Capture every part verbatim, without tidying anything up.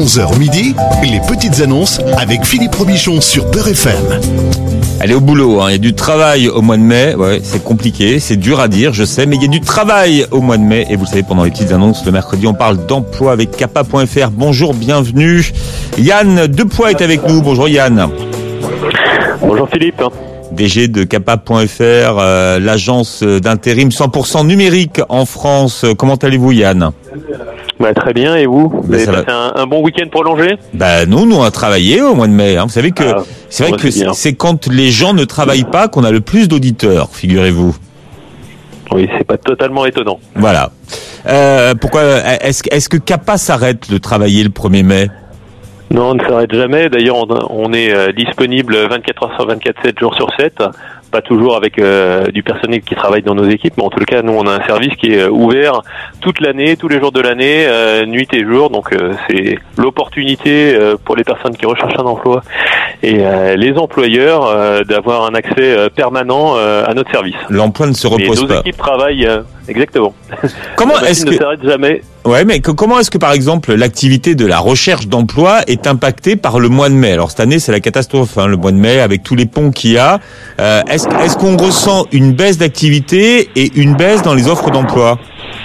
onze heures midi, les petites annonces avec Philippe Robichon sur Beurre F M. Allez au boulot, hein. Il y a du travail au mois de mai, ouais, c'est compliqué, c'est dur à dire, je sais, mais il y a du travail au mois de mai, et vous le savez, pendant les petites annonces, le mercredi, on parle d'emploi avec Capa point F R. Bonjour, bienvenue. Yann Depoix est avec nous, bonjour Yann. Bonjour Philippe. D G de Capa point F R, euh, l'agence d'intérim cent pour cent numérique en France. Comment allez-vous Yann ? Bah, très bien, et vous ? Vous bah, avez passé un, un bon week-end prolongé ? Bah nous, nous on a travaillé au mois de mai. Hein. Vous savez que ah, c'est vrai que c'est, c'est quand les gens ne travaillent pas qu'on a le plus d'auditeurs, figurez-vous. Oui, c'est pas totalement étonnant. Voilà. Euh, pourquoi est-ce, est-ce que Capa s'arrête de travailler le premier mai ? Non, on ne s'arrête jamais. D'ailleurs, on, on est euh, disponible vingt-quatre heures sur vingt-quatre, sept jours sur sept. Pas toujours avec euh, du personnel qui travaille dans nos équipes, mais en tout cas, nous, on a un service qui est ouvert toute l'année, tous les jours de l'année, euh, nuit et jour. Donc, euh, c'est l'opportunité euh, pour les personnes qui recherchent un emploi et euh, les employeurs euh, d'avoir un accès euh, permanent euh, à notre service. L'emploi ne se repose et nos pas. Nos équipes travaillent euh, exactement. Comment est-ce que ne s'arrête jamais. Ouais, mais que, comment est-ce que, par exemple, l'activité de la recherche d'emploi est impactée par le mois de mai ? Alors, cette année, c'est la catastrophe, hein, le mois de mai, avec tous les ponts qu'il y a. Euh, est-ce, est-ce qu'on ressent une baisse d'activité et une baisse dans les offres d'emploi ?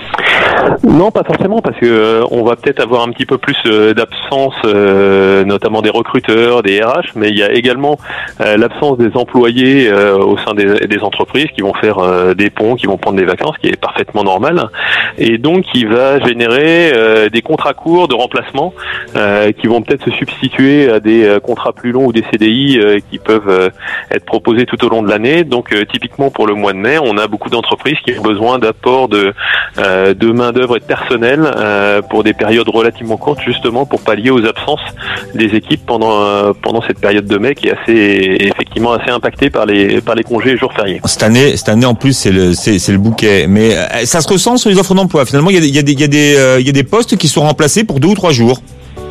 Non, pas forcément, parce que euh, on va peut-être avoir un petit peu plus euh, d'absence, euh, notamment des recruteurs, des R H, mais il y a également euh, l'absence des employés euh, au sein des, des entreprises qui vont faire euh, des ponts, qui vont prendre des vacances, qui est parfaitement normal, et donc qui va générer euh, des contrats courts de remplacement euh, qui vont peut-être se substituer à des euh, contrats plus longs ou des C D I euh, qui peuvent euh, être proposés tout au long de l'année. Donc euh, typiquement pour le mois de mai, on a beaucoup d'entreprises qui ont besoin d'apport de, euh, de main d'œuvre et de personnel euh, pour des périodes relativement courtes, justement pour pallier aux absences des équipes pendant euh, pendant cette période de mai qui est assez effectivement assez impactée par les par les congés et jours fériés. Cette année, cette année en plus c'est le c'est, c'est le bouquet, mais euh, ça se ressent sur les offres d'emploi. Finalement, il y a des il y a des il y a des euh, il y a des postes qui sont remplacés pour deux ou trois jours.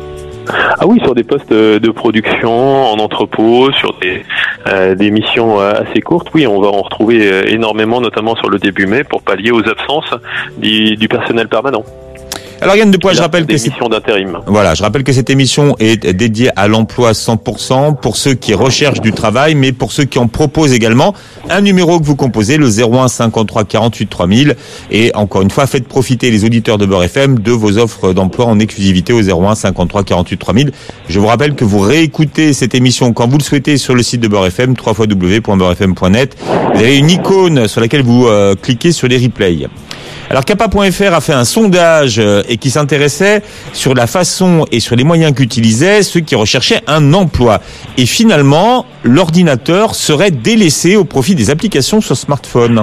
Ah oui, sur des postes de production, en entrepôt, sur des, euh, des missions assez courtes, oui, on va en retrouver énormément, notamment sur le début mai, pour pallier aux absences du, du personnel permanent. Alors Yann Depoix, je rappelle que cette émission d'intérim. Voilà, je rappelle que cette émission est dédiée à l'emploi cent pour cent pour ceux qui recherchent du travail, mais pour ceux qui en proposent également. Un numéro que vous composez, le zéro un cinquante-trois quarante-huit trois mille. Et encore une fois, faites profiter les auditeurs de Beurre F M de vos offres d'emploi en exclusivité au zéro un cinquante-trois quarante-huit trois mille. Je vous rappelle que vous réécoutez cette émission quand vous le souhaitez sur le site de Beurre F M, w w w point beurre f m point net. Vous avez une icône sur laquelle vous euh, cliquez sur les replays. Alors Capa point F R a fait un sondage et qui s'intéressait sur la façon et sur les moyens qu'utilisaient ceux qui recherchaient un emploi. Et finalement, l'ordinateur serait délaissé au profit des applications sur smartphone.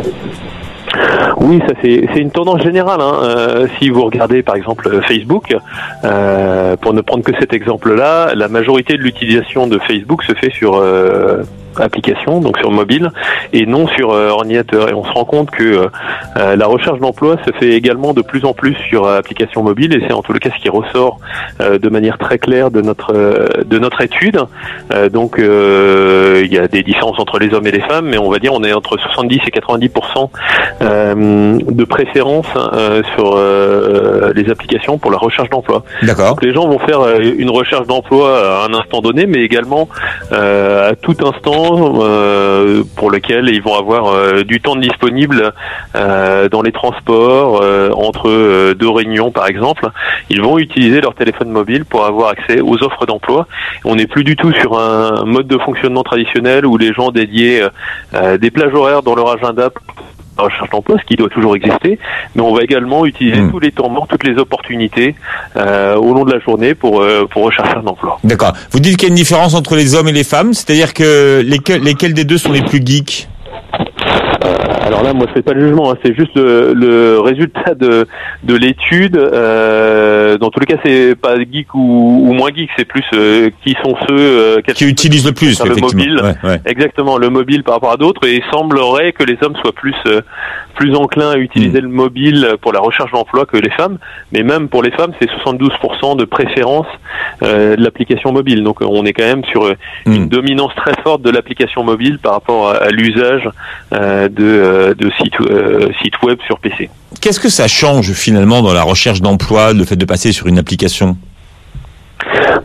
Oui, ça c'est, c'est une tendance générale. Hein. Euh, si vous regardez par exemple Facebook, euh, pour ne prendre que cet exemple-là, la majorité de l'utilisation de Facebook se fait sur euh, application, donc sur mobile, et non sur euh, ordinateur. Et on se rend compte que euh, la recherche d'emploi se fait également de plus en plus sur euh, application mobile, et c'est en tout cas ce qui ressort euh, de manière très claire de notre euh, de notre étude. Euh, donc euh, il y a des différences entre les hommes et les femmes, mais on va dire on est entre soixante-dix et quatre-vingt-dix pour cent euh, de préférence euh, sur euh, les applications pour la recherche d'emploi. D'accord. Donc les gens vont faire euh, une recherche d'emploi à un instant donné, mais également euh, à tout instant Euh, pour lequel ils vont avoir euh, du temps disponible euh, dans les transports, euh, entre euh, deux réunions par exemple. Ils vont utiliser leur téléphone mobile pour avoir accès aux offres d'emploi. On n'est plus du tout sur un mode de fonctionnement traditionnel où les gens dédiaient euh, des plages horaires dans leur agenda pour la recherche d'emploi, ce qui doit toujours exister, mais on va également utiliser mmh. tous les temps morts, toutes les opportunités euh, au long de la journée pour euh, pour rechercher un emploi. D'accord. Vous dites qu'il y a une différence entre les hommes et les femmes, c'est-à-dire que lesquels, lesquels des deux sont les plus geeks ? Euh, alors là, moi, je fais pas le jugement, hein, c'est juste le, le résultat de de l'étude. Euh, dans tous les cas, c'est pas geek ou, ou moins geek, c'est plus euh, qui sont ceux euh, qui utilisent le plus, le mobile. Ouais, ouais. Exactement, le mobile par rapport à d'autres. Et il semblerait que les hommes soient plus euh, plus enclins à utiliser mmh. le mobile pour la recherche d'emploi que les femmes. Mais même pour les femmes, c'est soixante-douze pour cent de préférence euh, de l'application mobile. Donc, on est quand même sur euh, mmh. une dominance très forte de l'application mobile par rapport à, à l'usage euh, de, euh, de sites euh, sites web sur P C. Qu'est-ce que ça change finalement dans la recherche d'emploi, le fait de passer sur une application ?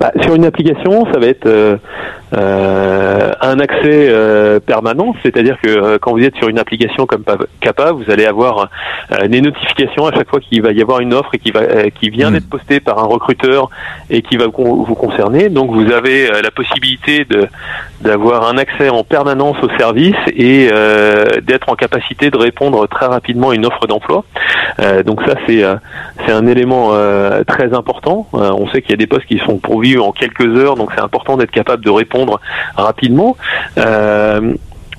Bah, sur une application, ça va être euh, euh, un accès euh, permanent, c'est-à-dire que euh, quand vous êtes sur une application comme CAPA, vous allez avoir euh, des notifications à chaque fois qu'il va y avoir une offre et qui va euh, qui vient mmh. d'être postée par un recruteur et qui va vous, vous concerner. Donc vous avez euh, la possibilité de d'avoir un accès en permanence au service et euh, d'être en capacité de répondre très rapidement à une offre d'emploi. Euh, donc ça c'est euh, c'est un élément euh, très important. Euh, on sait qu'il y a des postes qui sont pourvus en quelques heures, donc c'est important d'être capable de répondre rapidement. Euh,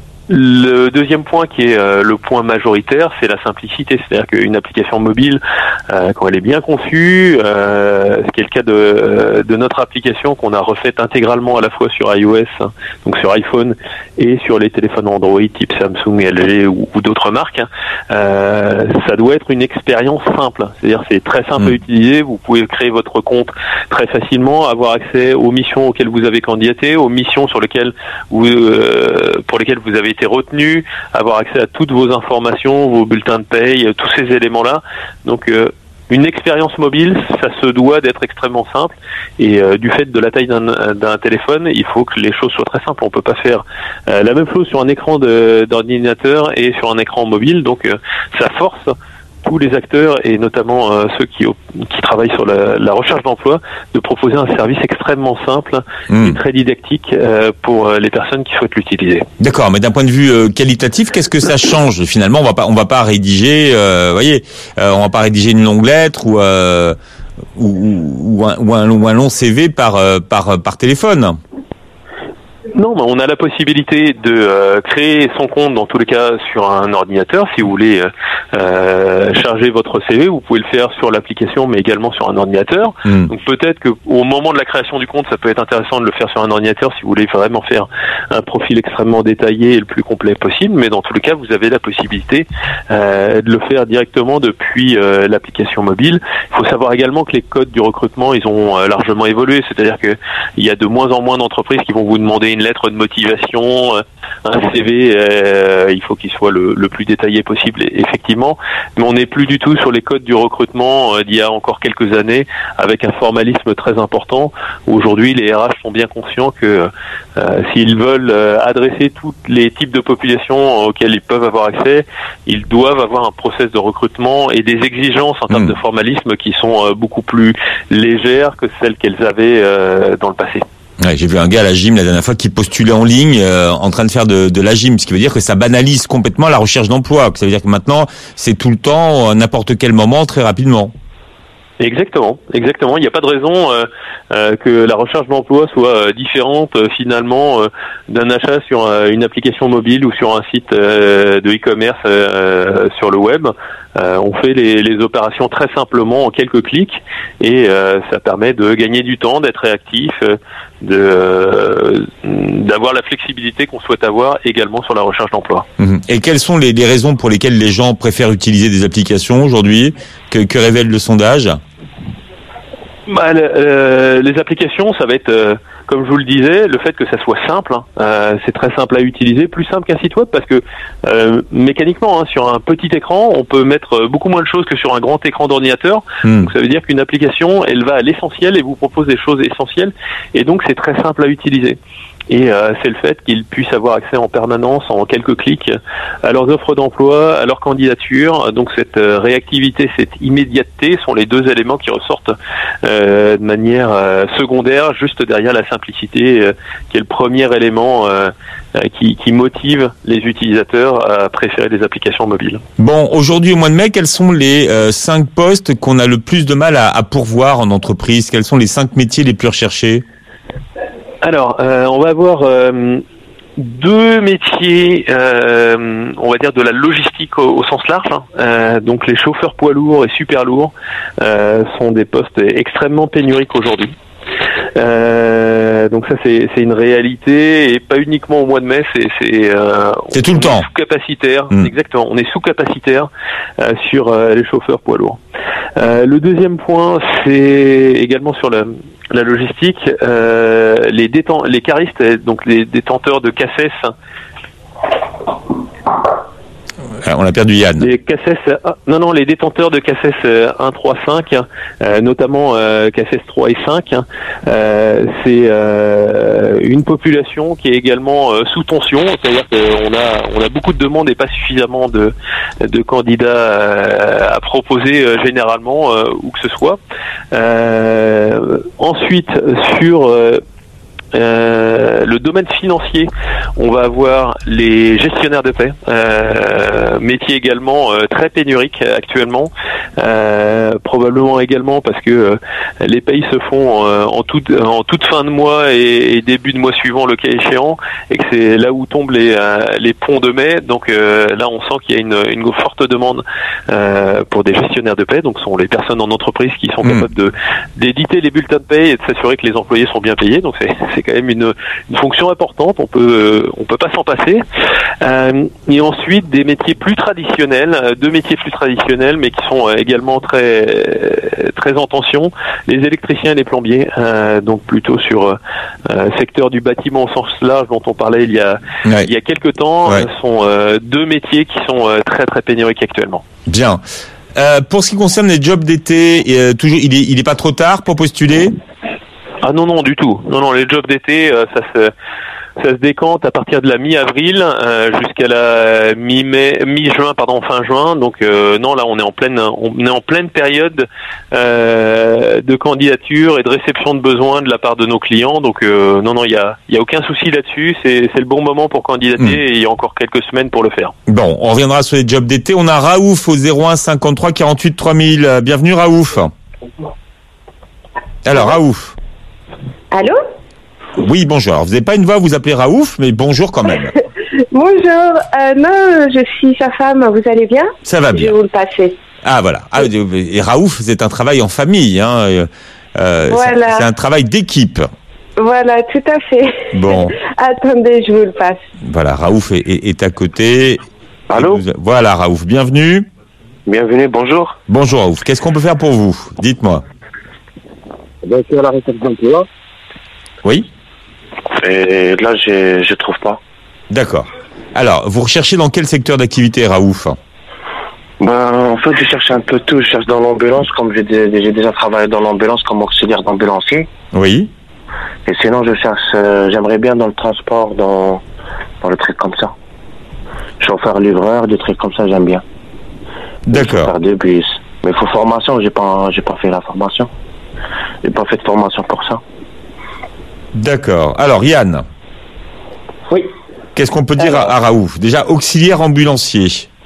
Le deuxième point qui est euh, le point majoritaire, c'est la simplicité. C'est-à-dire qu'une application mobile, euh, quand elle est bien conçue, euh, ce qui est le cas de, de notre application qu'on a refaite intégralement à la fois sur iOS, donc sur iPhone, et sur les téléphones Android type Samsung, L G ou, ou d'autres marques, euh, ça doit être une expérience simple. C'est-à-dire c'est très simple mmh. à utiliser. Vous pouvez créer votre compte très facilement, avoir accès aux missions auxquelles vous avez candidaté, aux missions sur lesquelles vous, euh, pour lesquelles vous avez été retenu, avoir accès à toutes vos informations, vos bulletins de paye, tous ces éléments-là. Donc euh, une expérience mobile, ça se doit d'être extrêmement simple et euh, du fait de la taille d'un, d'un téléphone, il faut que les choses soient très simples. On peut pas faire euh, la même chose sur un écran de, d'ordinateur et sur un écran mobile, donc euh, ça force tous les acteurs et notamment euh, ceux qui, qui travaillent sur la, la recherche d'emploi de proposer un service extrêmement simple mmh. et très didactique euh, pour euh, les personnes qui souhaitent l'utiliser. D'accord, mais d'un point de vue euh, qualitatif, qu'est-ce que ça change finalement? On va pas, on va pas rédiger, euh, voyez, euh, on va pas rédiger une longue lettre ou euh, ou, ou, un, ou, un, ou un long C V par euh, par par téléphone. Non, mais on a la possibilité de euh, créer son compte dans tous les cas sur un ordinateur. Si vous voulez euh, euh, charger votre C V, vous pouvez le faire sur l'application, mais également sur un ordinateur. Mmh. Donc peut-être que au moment de la création du compte, ça peut être intéressant de le faire sur un ordinateur si vous voulez vraiment faire un profil extrêmement détaillé et le plus complet possible. Mais dans tous les cas, vous avez la possibilité euh, de le faire directement depuis euh, l'application mobile. Il faut savoir également que les codes du recrutement, ils ont euh, largement évolué. C'est-à-dire que il y a de moins en moins d'entreprises qui vont vous demander une lettre de motivation, un C V, euh, il faut qu'il soit le, le plus détaillé possible, effectivement, mais on n'est plus du tout sur les codes du recrutement euh, d'il y a encore quelques années, avec un formalisme très important. Aujourd'hui, les R H sont bien conscients que euh, s'ils veulent euh, adresser tous les types de populations auxquelles ils peuvent avoir accès, ils doivent avoir un process de recrutement et des exigences en termes mmh. de formalisme qui sont euh, beaucoup plus légères que celles qu'elles avaient euh, dans le passé. Ouais, j'ai vu un gars à la gym la dernière fois qui postulait en ligne euh, en train de faire de, de la gym, ce qui veut dire que ça banalise complètement la recherche d'emploi. Ça veut dire que maintenant, c'est tout le temps, à n'importe quel moment, très rapidement. Exactement, exactement. Il n'y a pas de raison euh, euh, que la recherche d'emploi soit euh, différente euh, finalement euh, d'un achat sur euh, une application mobile ou sur un site euh, de e-commerce euh, sur le web. Euh, on fait les, les opérations très simplement en quelques clics et euh, ça permet de gagner du temps, d'être réactif, de euh, d'avoir la flexibilité qu'on souhaite avoir également sur la recherche d'emploi. Et quelles sont les, les raisons pour lesquelles les gens préfèrent utiliser des applications aujourd'hui? Que, que révèle le sondage? Bah, euh, les applications, ça va être, euh, comme je vous le disais, le fait que ça soit simple. Hein, euh, c'est très simple à utiliser, plus simple qu'un site web parce que euh, mécaniquement, hein, sur un petit écran, on peut mettre beaucoup moins de choses que sur un grand écran d'ordinateur. Mmh. Donc ça veut dire qu'une application, elle va à l'essentiel et vous propose des choses essentielles. Et donc c'est très simple à utiliser. Et euh, c'est le fait qu'ils puissent avoir accès en permanence, en quelques clics, à leurs offres d'emploi, à leur candidature. Donc cette euh, réactivité, cette immédiateté sont les deux éléments qui ressortent euh, de manière euh, secondaire, juste derrière la simplicité, euh, qui est le premier élément euh, qui, qui motive les utilisateurs à préférer les applications mobiles. Bon, aujourd'hui au mois de mai, quels sont les euh, cinq postes qu'on a le plus de mal à, à pourvoir en entreprise? Quels sont les cinq métiers les plus recherchés? Alors, euh, on va avoir euh, deux métiers, euh, on va dire de la logistique au, au sens large. Hein. Euh, donc les chauffeurs poids lourds et super lourds euh, sont des postes extrêmement pénuriques aujourd'hui. Euh, donc ça c'est, c'est une réalité et pas uniquement au mois de mai, c'est c'est, euh, c'est tout le temps sous-capacitaire. Mmh. Exactement, on est sous-capacitaire euh, sur euh, les chauffeurs poids lourds. Euh, le deuxième point, c'est également sur la, la logistique, euh, les déten- les caristes, donc les détenteurs de C A C E S. On on a perdu Yann. Les K S S, ah, non, non, les détenteurs de K S S un, trois, cinq, euh, notamment euh, K S S trois et cinq, euh, c'est euh, une population qui est également euh, sous tension, c'est-à-dire qu'on a, on a beaucoup de demandes et pas suffisamment de, de candidats euh, à proposer euh, généralement, euh, où que ce soit. Euh, ensuite, sur... Euh, Euh, le domaine financier, on va avoir les gestionnaires de paie, euh, métier également euh, très pénurique actuellement, euh, probablement également parce que euh, les payes se font euh, en toute en toute fin de mois et, et début de mois suivant le cas échéant, et que c'est là où tombent les euh, les ponts de mai. Donc euh, là, on sent qu'il y a une, une forte demande euh, pour des gestionnaires de paie. Donc ce sont les personnes en entreprise qui sont mmh. capables de d'éditer les bulletins de paie et de s'assurer que les employés sont bien payés. Donc c'est c'est quand même une, une fonction importante, on peut on peut pas s'en passer. Euh, et ensuite des métiers plus traditionnels, deux métiers plus traditionnels, mais qui sont également très très en tension, les électriciens et les plombiers, euh, donc plutôt sur euh, secteur du bâtiment au sens large dont on parlait il y a ouais. il y a quelques temps, ouais. sont euh, deux métiers qui sont euh, très très pénuriques actuellement. Bien. Euh, pour ce qui concerne les jobs d'été, euh, toujours il est il est pas trop tard pour postuler? Ah non, non, du tout. Non, non, les jobs d'été, euh, ça se ça se décante à partir de la mi-avril euh, jusqu'à la mi-mai, mi-juin, pardon, fin juin. Donc euh, non, là, on est en pleine, on est en pleine période euh, de candidature et de réception de besoins de la part de nos clients. Donc euh, non, non, il y a, il y a aucun souci là-dessus. C'est, c'est le bon moment pour candidater mmh. et il y a encore quelques semaines pour le faire. Bon, on reviendra sur les jobs d'été. On a Raouf au zéro un cinquante-trois quarante-huit trois mille. Bienvenue Raouf. Alors Raouf. Allô? Oui, bonjour. Alors, vous n'avez pas une voix, vous appelez Raouf, mais bonjour quand même. Bonjour. Euh, non, je suis sa femme. Vous allez bien? Ça va bien. Je vais vous le passer. Ah, voilà. Ah, et Raouf, c'est un travail en famille. Hein. Euh, voilà. C'est, c'est un travail d'équipe. Voilà, tout à fait. Bon. Attendez, je vous le passe. Voilà, Raouf est, est, est à côté. Allô? Vous... Voilà, Raouf, bienvenue. Bienvenue, bonjour. Bonjour Raouf. Qu'est-ce qu'on peut faire pour vous? Dites-moi. Ben, je suis à la recherche d'emploi. Oui. Et là, je je trouve pas. D'accord. Alors, vous recherchez dans quel secteur d'activité, Raouf? Ben, en fait, je cherche un peu tout. Je cherche dans l'ambulance, comme j'ai, j'ai déjà travaillé dans l'ambulance comme auxiliaire d'ambulancier. Oui. Et sinon, je cherche, euh, j'aimerais bien dans le transport, dans, dans le truc comme ça. Chauffeur, livreur, des trucs comme ça, j'aime bien. D'accord. Faire des bus. Mais il faut formation, j'ai pas, j'ai pas fait la formation. J'ai pas fait de formation pour ça. D'accord. Alors, Yann. Oui. Qu'est-ce qu'on peut dire Alors, à, à Raouf? Déjà, auxiliaire ambulancier.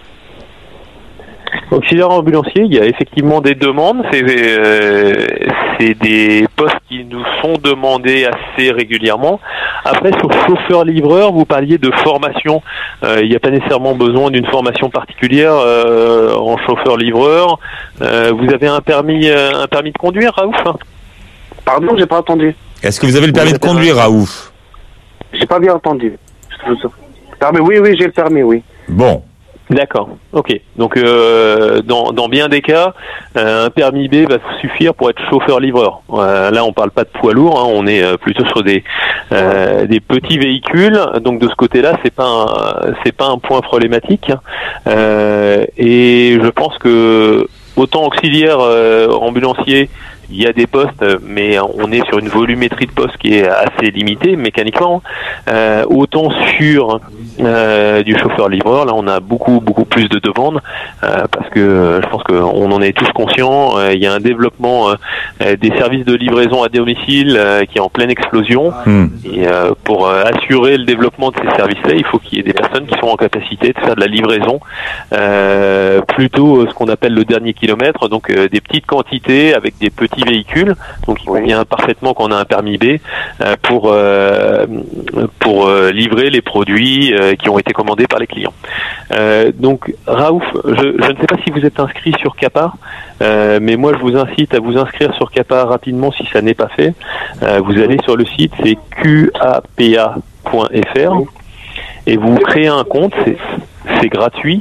Auxiliaire ambulancier, il y a effectivement des demandes. C'est, euh, c'est des postes qui nous sont demandés assez régulièrement. Après, sur chauffeur-livreur, vous parliez de formation. Euh, il n'y a pas nécessairement besoin d'une formation particulière euh, en chauffeur-livreur. Euh, vous avez un permis, euh, un permis de conduire, Raouf? Pardon, j'ai pas entendu. Est-ce que vous avez le permis de conduire, Raouf? J'ai pas bien entendu. Permis, oui, oui, j'ai le permis, oui. Bon. D'accord, ok. Donc euh, dans, dans bien des cas, euh, un permis B va suffire pour être chauffeur-livreur. Euh, là, on parle pas de poids lourd, hein, on est euh, plutôt sur des euh, des petits véhicules. Donc de ce côté-là, c'est pas un, c'est pas un point problématique. Euh, et je pense que autant auxiliaire euh, ambulancier, il y a des postes, mais on est sur une volumétrie de postes qui est assez limitée mécaniquement. Euh, autant sur euh, du chauffeur-livreur, là on a beaucoup beaucoup plus de demandes euh, parce que je pense qu'on en est tous conscients. Euh, il y a un développement euh, des services de livraison à domicile euh, qui est en pleine explosion. Mmh. Et euh, pour euh, assurer le développement de ces services-là, il faut qu'il y ait des personnes qui sont en capacité de faire de la livraison, euh, plutôt ce qu'on appelle le dernier kilomètre, donc euh, des petites quantités avec des petits véhicules, donc il convient parfaitement qu'on a un permis B euh, pour euh, pour euh, livrer les produits euh, qui ont été commandés par les clients. Euh, donc Raouf, je, je ne sais pas si vous êtes inscrit sur Capar, euh, mais moi je vous incite à vous inscrire sur Capar rapidement si ça n'est pas fait. Euh, vous allez sur le site, c'est q a p a point f r et vous créez un compte, c'est, c'est gratuit.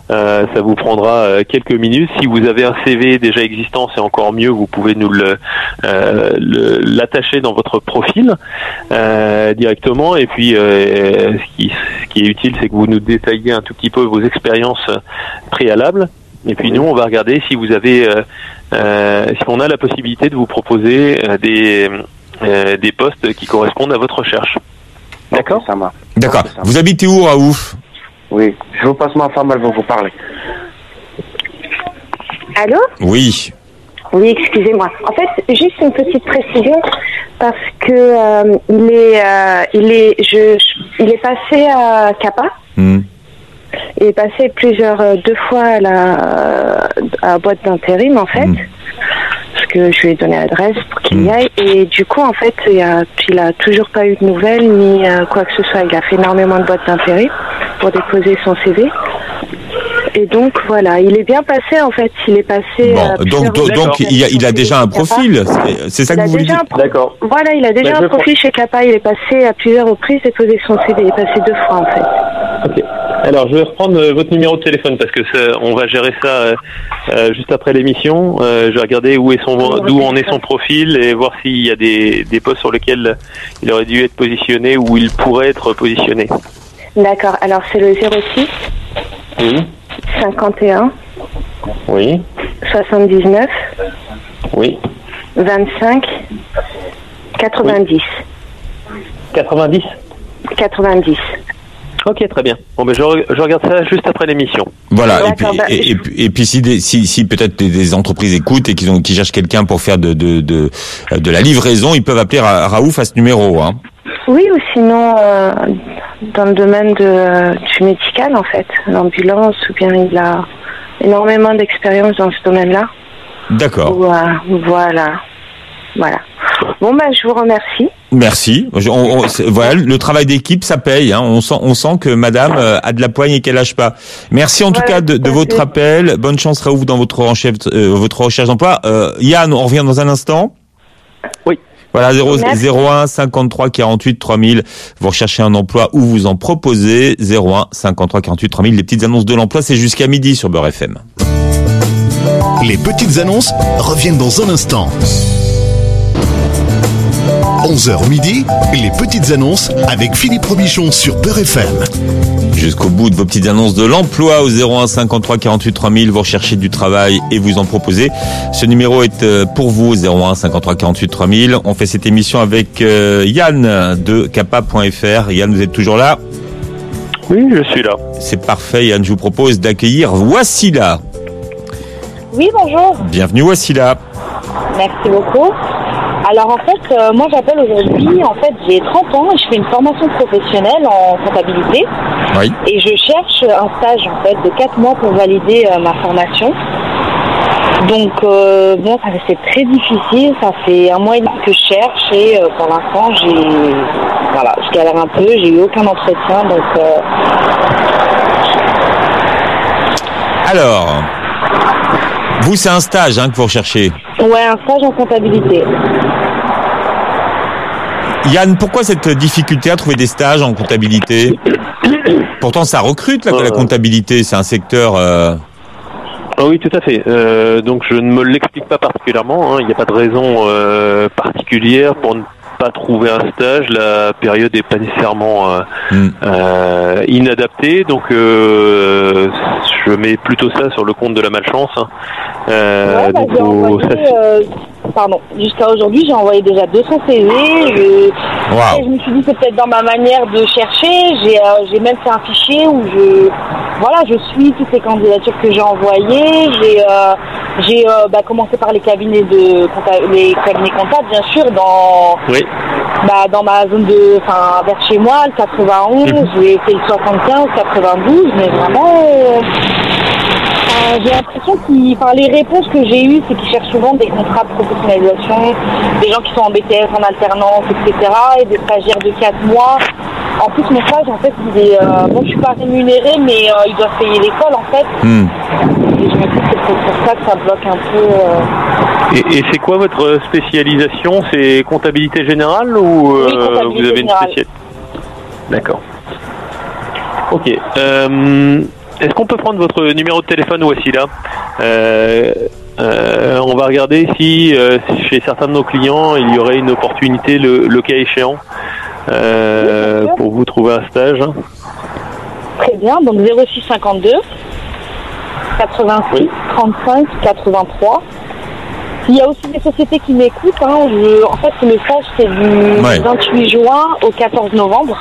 Euh, ça vous prendra euh, quelques minutes. Si vous avez un C V déjà existant, c'est encore mieux. Vous pouvez nous le, euh, le l'attacher dans votre profil euh, directement. Et puis, euh, ce, qui, ce qui est utile, c'est que vous nous détaillez un tout petit peu vos expériences préalables. Et puis nous, on va regarder si vous avez, euh, euh, si on a la possibilité de vous proposer euh, des euh, des postes qui correspondent à votre recherche. D'accord ? Ça marche. D'accord. Ça marche. Vous habitez où, Raouf ? Oui, je vous passe ma femme, elle va vous parler. Allô? Oui. Oui, excusez-moi. En fait, juste une petite précision parce que euh, il est, euh, il est, je, je- il est passé à Kappa. Hmm. Il est passé plusieurs euh, deux fois à la, à la boîte d'intérim en fait, Mm. parce que je lui ai donné l'adresse pour qu'il Mm. y aille. Et du coup, en fait, il a, il a toujours pas eu de nouvelles ni euh, quoi que ce soit. Il a fait énormément de boîtes d'intérim pour déposer son C V. Et donc voilà, il est bien passé en fait. Il est passé. Bon, euh, donc, plusieurs donc, donc, fois il, y a, chez il a déjà un Kappa. profil, c'est- c'est ça Il que a vous voulez déjà dire un pro- D'accord. Voilà, il a déjà Ben, un je profil chez Kappa. Il est passé à plusieurs reprises déposer son C V. Il est passé deux fois en fait. Ok. Alors, je vais reprendre euh, votre numéro de téléphone parce que ça, on va gérer ça euh, euh, juste après l'émission. Euh, je vais regarder où est son, d'où en est son profil et voir s'il y a des, des postes sur lesquels il aurait dû être positionné ou il pourrait être positionné. D'accord. Alors c'est le zéro six Oui. cinquante et un Oui. soixante-dix-neuf Oui. vingt-cinq quatre-vingt-dix. quatre-vingt-dix. quatre-vingt-dix. Ok, très bien. Bon, ben je, re- je regarde ça juste après l'émission. Voilà, et puis, D'accord, bah, et, et puis- et puis si, des, si, si peut-être des, des entreprises écoutent et qu'ils ont, qui cherchent quelqu'un pour faire de, de, de, de la livraison, ils peuvent appeler Ra- Raouf à ce numéro. Hein. Oui, ou sinon euh, dans le domaine de, du médical en fait, l'ambulance, ou bien il a énormément d'expérience dans ce domaine-là. D'accord. Ou, euh, voilà. Voilà. Bon, ben, je vous remercie. Merci. Je- on- on- c'est- voilà, le travail d'équipe, ça paye. Hein. On sent, on sent que Madame euh, a de la poigne et qu'elle lâche pas. Merci en tout Voilà, cas de, tout de à votre fait. appel. Bonne chance Raouf dans votre recherche, euh, votre recherche d'emploi. Euh, Yann, on revient dans un instant. Oui. Voilà, zéro Merci. un cinquante-trois quarante-huit trois mille. Vous recherchez un emploi ou vous en proposez. zéro un cinquante-trois quarante-huit trois mille. Les petites annonces de l'emploi, c'est jusqu'à midi sur Beurre F M. Les petites annonces reviennent dans un instant. onze heures midi, les petites annonces avec Philippe Robichon sur Beurre F M. Jusqu'au bout de vos petites annonces de l'emploi au zéro un cinquante-trois quarante-huit trois mille, vous recherchez du travail et vous en proposez. Ce numéro est euh, pour vous, zéro un cinquante-trois quarante-huit trois mille. On fait cette émission avec euh, Yann de kappa point f r. Yann, vous êtes toujours là? Oui, je suis là. C'est parfait, Yann. Je vous propose d'accueillir Wassila. Oui, bonjour. Bienvenue Wassila. Merci beaucoup. Alors en fait, euh, moi j'appelle aujourd'hui, en fait j'ai trente ans et je fais une formation professionnelle en comptabilité Oui. et je cherche un stage en fait de quatre mois pour valider euh, ma formation. Donc euh, bon, ça c'est très difficile, ça fait un mois et demi que je cherche et euh, pour l'instant j'ai, voilà, je galère un peu, j'ai eu aucun entretien donc. Euh... Alors, vous c'est un stage hein, que vous recherchez. Ouais, un stage en comptabilité. Yann, pourquoi cette difficulté à trouver des stages en comptabilité? Pourtant, ça recrute la, la comptabilité, c'est un secteur. Euh... Ah oui, tout à fait. Euh, donc je ne me l'explique pas particulièrement. hein. Il n'y a pas de raison euh, particulière pour ne pas trouver un stage. La période n'est pas nécessairement euh, Mm. euh, inadaptée. Donc euh, je mets plutôt ça sur le compte de la malchance. hein. Euh, Ouais, bah, donc, j'ai au- envoyé, ça, c'est- euh, pardon, jusqu'à aujourd'hui, j'ai envoyé déjà deux cents C V. Je, Waouh. et je me suis dit c'est peut-être dans ma manière de chercher. J'ai, euh, j'ai même fait un fichier où je, voilà, je suis toutes les candidatures que j'ai envoyées. J'ai, euh, j'ai euh, bah, commencé par les cabinets de compta- les cabinets comptables, bien sûr, dans, oui. bah, dans ma zone de, enfin, vers chez moi, le quatre-vingt-onze. Mhm. J'ai fait le soixante-quinze, quatre-vingt-douze, mais vraiment. Euh, Euh, j'ai l'impression qu'ils, enfin, les réponses que j'ai eues, c'est qu'ils cherchent souvent des contrats de professionnalisation, des gens qui sont en B T S, en alternance, et cetera, et des stagiaires de quatre mois. En plus, mon stage, en fait, il est, euh, bon, je suis pas rémunérée, mais euh, ils doivent payer l'école, en fait. Mm. Et je me dis que c'est peut-être pour ça que ça bloque un peu. Euh... Et, et c'est quoi votre spécialisation? C'est comptabilité générale ou euh, Oui, comptabilité vous avez une générale. spécialité? D'accord. Ok. Euh, est-ce qu'on peut prendre votre numéro de téléphone, Wassila? euh, euh, On va regarder si euh, chez certains de nos clients, il y aurait une opportunité, le, le cas échéant, euh, oui, pour vous trouver un stage. Très bien, donc zéro six cinquante-deux quatre-vingt-six oui. trente-cinq quatre-vingt-trois. Il y a aussi des sociétés qui m'écoutent. Hein. Je, en fait, le stage, c'est du ouais. vingt-huit juin au quatorze novembre.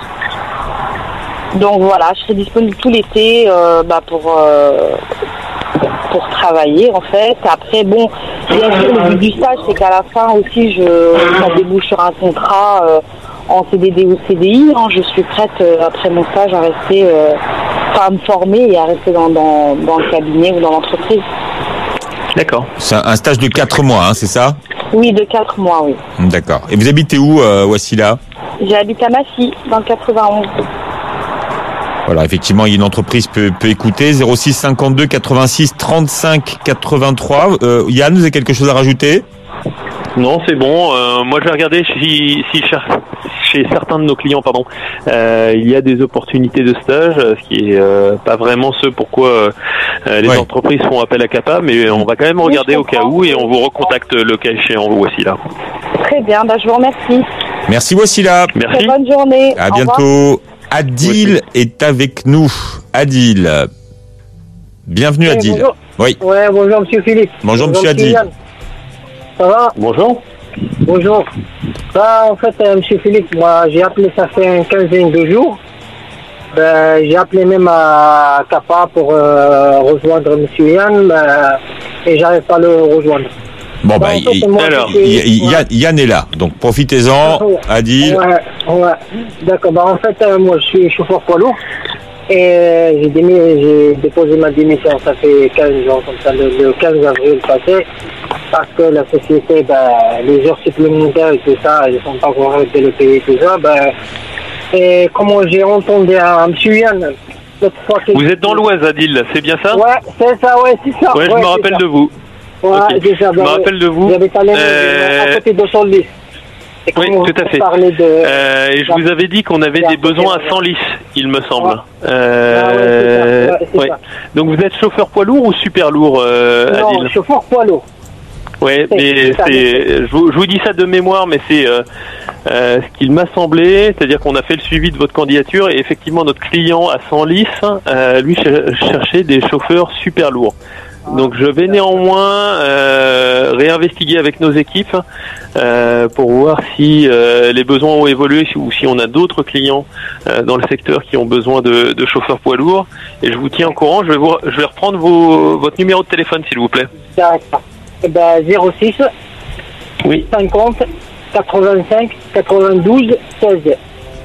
Donc voilà, je serai disponible tout l'été euh, bah, pour, euh, pour travailler, en fait. Après, bon, bien sûr, le but du stage, c'est qu'à la fin aussi, je, ça débouche sur un contrat euh, en C D D ou C D I. Hein. Je suis prête, euh, après mon stage, à rester, euh, à me former et à rester dans, dans, dans le cabinet ou dans l'entreprise. D'accord. C'est un stage de quatre mois, hein, c'est ça? Oui, de quatre mois, oui. D'accord. Et vous habitez où, euh, Wassila? J'habite à Massy, dans le quatre-vingt-onze. Voilà, effectivement, une entreprise peut, peut écouter. zéro six cinquante-deux quatre-vingt-six trente-cinq quatre-vingt-trois. Euh, Yann, vous avez quelque chose à rajouter? Non, c'est bon. Euh, moi, je vais regarder si, si chez certains de nos clients, pardon, euh, il y a des opportunités de stage, ce qui est euh, pas vraiment ce pourquoi euh, les ouais. entreprises font appel à CAPA, mais on va quand même regarder oui, au cas où et on vous recontacte le cas échéant, Wassila. Très bien, bah, je vous remercie. Merci Wassila. Merci. Très bonne journée. À bientôt. Adil est avec nous. Adil. Bienvenue, oui, Adil. Bonjour. Oui. Ouais, bonjour, monsieur Philippe. Bonjour, bonjour monsieur Adil. Yann. Ça va? Bonjour. Bonjour. Bah, en fait, euh, monsieur Philippe, moi, j'ai appelé, ça fait une quinzaine de jours. Ben, j'ai appelé même à CAPA pour euh, rejoindre monsieur Yann, ben, et j'arrive pas à le rejoindre. Bon, bah, ben, il, alors, il, il, ouais. Yann est là, donc profitez-en, ouais. Adil. Ouais, ouais. D'accord, bah, en fait, euh, moi, je suis chauffeur poids lourd. Et j'ai, démis, j'ai déposé ma démission, ça fait quinze jours, comme ça, le, le quinze avril passé, parce que la société, ben, les heures supplémentaires et tout ça, ils ne sont pas corrects de le payer, tout ça. Ben, et comment j'ai entendu à M. Yann, l'autre fois que... Vous êtes dans l'Oise, Adil, c'est bien ça? Ouais, c'est ça, ouais, c'est ça. Ouais, je ouais, me rappelle de vous. Ouais, okay. c'est ça. Ben, je me rappelle de vous. J'avais parlé euh... à côté de Senlis. Oui, tout à fait. De... Euh, et je vous avais dit qu'on avait des besoins à Senlis, il me semble. Ouais. Euh, ah ouais, c'est ça. Ouais, c'est ouais. ça. Donc vous êtes chauffeur poids lourd ou super lourd, euh, non, Adil? Chauffeur poids lourd. Ouais, c'est, mais c'est, c'est je, vous, je vous dis ça de mémoire, mais c'est euh, euh, ce qu'il m'a semblé, c'est-à-dire qu'on a fait le suivi de votre candidature et effectivement notre client à Senlis, euh, lui cherchait des chauffeurs super lourds. Donc je vais néanmoins euh, réinvestiguer avec nos équipes euh, pour voir si euh, les besoins ont évolué ou si on a d'autres clients euh, dans le secteur qui ont besoin de, de chauffeurs poids lourds. Et je vous tiens au courant. Je vais, vous, je vais reprendre vos, votre numéro de téléphone, s'il vous plaît. D'accord. Eh ben, zéro six oui. cinquante quatre-vingt-cinq quatre-vingt-douze seize.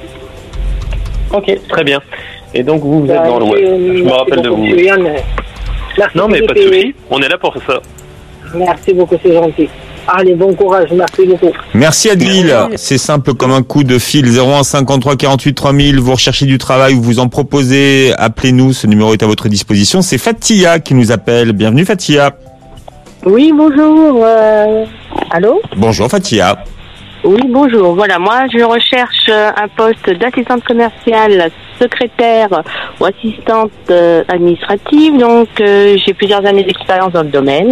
Ok, très bien. Et donc vous, vous ben, êtes dans l'Ouest. Je me rappelle de vous. Merci non, mais pas de souci. On est là pour ça. Merci beaucoup, c'est gentil. Allez, bon courage. Merci beaucoup. Merci Adil. C'est simple comme un coup de fil. zéro un cinquante-trois quarante-huit trois mille. Vous recherchez du travail ou vous en proposez. Appelez-nous. Ce numéro est à votre disposition. C'est Fatia qui nous appelle. Bienvenue Fatia. Oui, bonjour. Euh... Allô? Bonjour Fatia. Oui, bonjour. Voilà, moi, je recherche un poste d'assistante commerciale, secrétaire ou assistante euh, administrative. Donc, euh, j'ai plusieurs années d'expérience dans le domaine.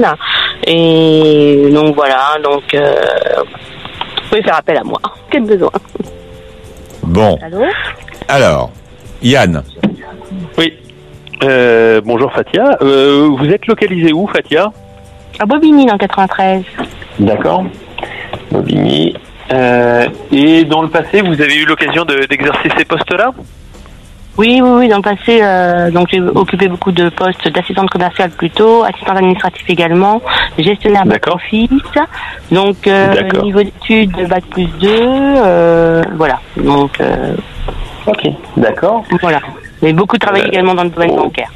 Et donc, voilà. Donc, euh, vous pouvez faire appel à moi. Quel besoin? Bon. Allô? Alors, Yann. Oui. Euh, bonjour Fatia. Euh, vous êtes localisé où, Fatia? À Bobigny, dans le quatre-vingt-treize. D'accord. Bobigny. Euh, et dans le passé, vous avez eu l'occasion de, d'exercer ces postes-là? Oui, oui, oui. Dans le passé, euh, donc j'ai occupé beaucoup de postes d'assistante commerciale plutôt, assistante administrative également, gestionnaire back-office. Donc euh, niveau d'études, bac plus deux, euh, voilà. Donc. Euh, ok, d'accord. Voilà. Mais beaucoup travaillé euh, également dans le domaine oh. bancaire.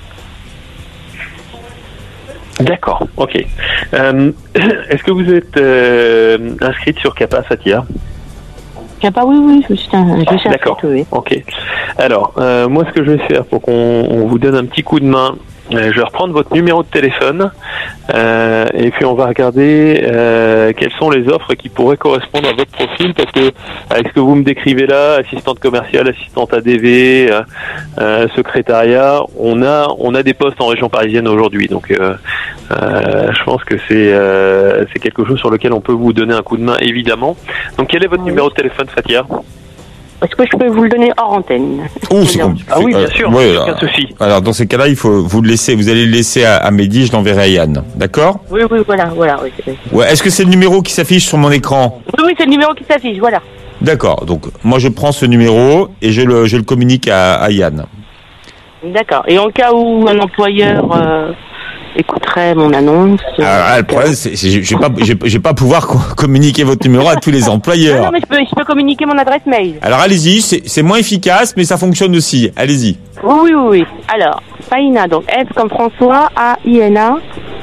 D'accord, ok. Euh, est-ce que vous êtes euh, inscrite sur CAPA, Fatia? CAPA, oui, oui, je suis, je suis D'accord, inscrite, oui. Ok. Alors, euh, moi, ce que je vais faire pour qu'on on vous donne un petit coup de main Euh, je vais reprendre votre numéro de téléphone euh, et puis on va regarder euh, quelles sont les offres qui pourraient correspondre à votre profil, parce que avec ce que vous me décrivez là, assistante commerciale, assistante A D V, euh, euh, secrétariat, on a on a des postes en région parisienne aujourd'hui, donc euh, euh, je pense que c'est euh, c'est quelque chose sur lequel on peut vous donner un coup de main évidemment. Donc quel est votre numéro de téléphone, Fatia? Est-ce que je peux vous le donner hors antenne? Oh, c'est compliqué. Ah oui, bien sûr, euh, ouais, aucun souci. Alors dans ces cas-là, il faut vous le laisser, vous allez le laisser à, à Mehdi, je l'enverrai à Yann, d'accord? Oui, oui, voilà, voilà. Oui, oui. Ouais. Est-ce que c'est le numéro qui s'affiche sur mon écran? Oui, oui, c'est le numéro qui s'affiche, voilà. D'accord. Donc moi je prends ce numéro et je le je le communique à, à Yann. D'accord. Et en cas où un employeur euh, écouterait mon annonce. Ah, le problème, c'est, c'est je vais pas, je vais pas pouvoir co- communiquer votre numéro à tous les employeurs. Non, non, mais je peux, je peux communiquer mon adresse mail. Alors allez-y, c'est, c'est moins efficace, mais ça fonctionne aussi. Allez-y. Oui, oui, oui, oui. Alors, Faina, donc F comme François, A I N A.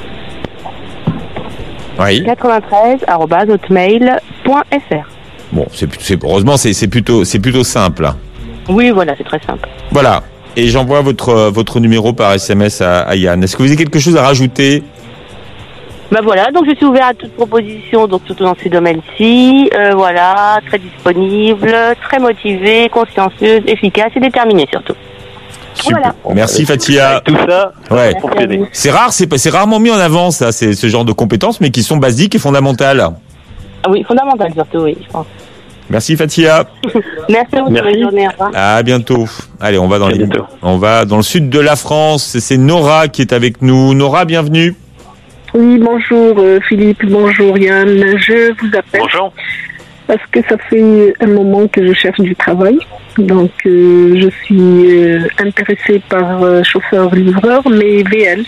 Oui. quatre-vingt-treize arobase hotmail point f r. Bon, c'est, c'est heureusement, c'est, c'est plutôt, c'est plutôt simple. Oui, voilà, c'est très simple. Voilà. Et j'envoie votre votre numéro par S M S à, à Yann. Est-ce que vous avez quelque chose à rajouter? Ben voilà, donc je suis ouvert à toute proposition, donc surtout dans ces domaines-ci. Euh, voilà, très disponible, très motivée, consciencieuse, efficace et déterminée surtout. Super. Voilà. Merci Fatia. Tout ça, Ouais. pour t'aider. C'est rare, c'est, c'est rarement mis en avant ça, c'est ce genre de compétences, mais qui sont basiques et fondamentales. Ah oui, fondamental surtout, oui, je pense. Merci Fatia. Merci à vous, Merci. bonne journée, au revoir. À bientôt. Allez, on va dans À les, bientôt. on va dans le sud de la France. C'est Nora qui est avec nous. Nora, bienvenue. Oui, bonjour euh, Philippe, bonjour Yann. Je vous appelle Bonjour. parce que ça fait un moment que je cherche du travail. Donc, euh, je suis euh, intéressée par euh, chauffeur-livreur, mais V L.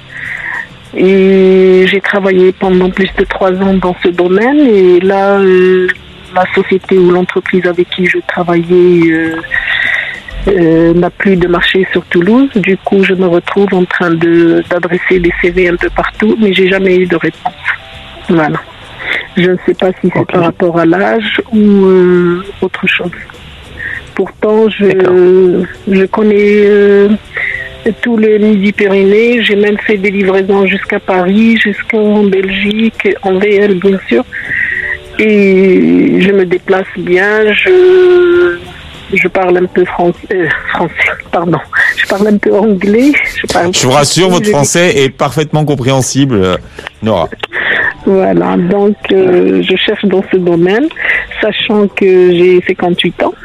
Et j'ai travaillé pendant plus de trois ans dans ce domaine. Et là, euh, la société ou l'entreprise avec qui je travaillais euh, euh, n'a plus de marché sur Toulouse. Du coup, je me retrouve en train de d'adresser des C V un peu partout, mais j'ai jamais eu de réponse. Voilà. Je ne sais pas si c'est Okay. par rapport à l'âge ou euh, autre chose. Pourtant, je, D'accord. je connais euh, tous les Midi-Pyrénées. J'ai même fait des livraisons jusqu'à Paris, jusqu'en Belgique, en V L bien sûr. Et je me déplace bien. Je, je parle un peu français, euh, français, pardon. Je parle un peu anglais. Je, parle Je vous rassure, votre je- français est parfaitement compréhensible, euh, Nora. Voilà, donc euh, je cherche dans ce domaine, sachant que j'ai cinquante-huit ans.